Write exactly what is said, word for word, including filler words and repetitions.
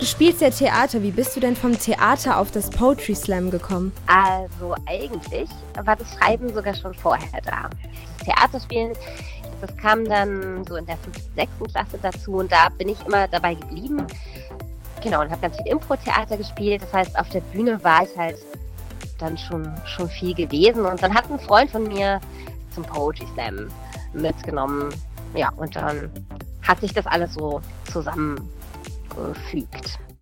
Du spielst ja Theater. Wie bist du denn vom Theater auf das Poetry Slam gekommen? Also eigentlich war das Schreiben sogar schon vorher da. Das Theaterspielen, das kam dann so in der fünften, sechsten Klasse dazu und da bin ich immer dabei geblieben. Genau, und habe ganz viel Impro-Theater gespielt. Das heißt, auf der Bühne war ich halt dann schon, schon viel gewesen. Und dann hat ein Freund von mir zum Poetry Slam mitgenommen. Ja, und dann hat sich das alles so zusammengefügt.